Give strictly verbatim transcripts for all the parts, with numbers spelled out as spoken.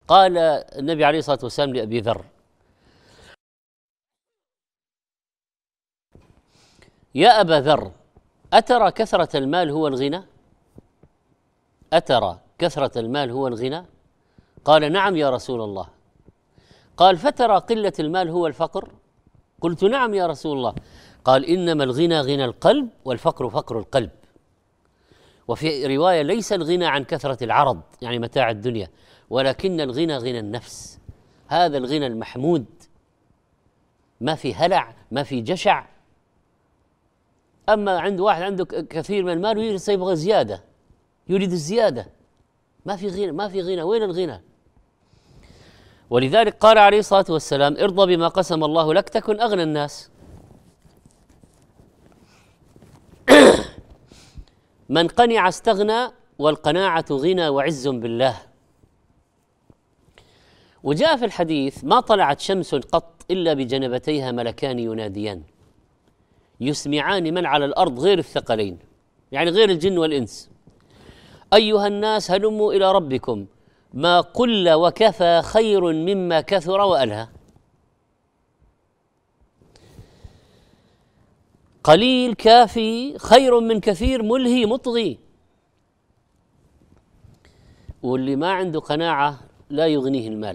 قال النبي عليه الصلاة والسلام لأبي ذر: يا أبا ذر، أترى كثرة المال هو الغنى؟ أترى كثرة المال هو الغنى؟ قال: نعم يا رسول الله. قال: فترى قلة المال هو الفقر؟ قلت: نعم يا رسول الله. قال: إنما الغنى غنى القلب، والفقر فقر القلب. وفي رواية: ليس الغنى عن كثرة العرض يعني متاع الدنيا، ولكن الغنى غنى النفس. هذا الغنى المحمود، ما في هلع، ما في جشع. أما عند واحد عنده كثير من المال ويبغى زيادة، يريد الزيادة، ما في غنى، ما في غنى. وين الغنى؟ ولذلك قال عليه الصلاة والسلام: ارضى بما قسم الله لك تكن أغنى الناس. من قنع استغنى، والقناعة غنى وعز بالله. وجاء في الحديث: ما طلعت شمس قط إلا بجنبتيها ملكان يناديان يسمعان من على الأرض غير الثقلين، يعني غير الجن والإنس: أيها الناس هلموا إلى ربكم، ما قل وكفى خير مما كثر وألهى. قليل كافي خير من كثير ملهي مطغي. واللي ما عنده قناعة لا يغنيه المال.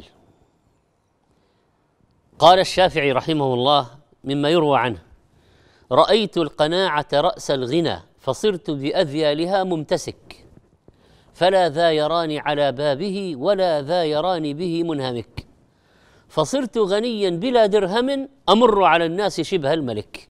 قال الشافعي رحمه الله مما يروى عنه: رأيت القناعة رأس الغنى، فصرت بأذيالها ممتسك، فلا ذا يراني على بابه ولا ذا يراني به منهمك، فصرت غنيا بلا درهم أمر على الناس شبه الملك.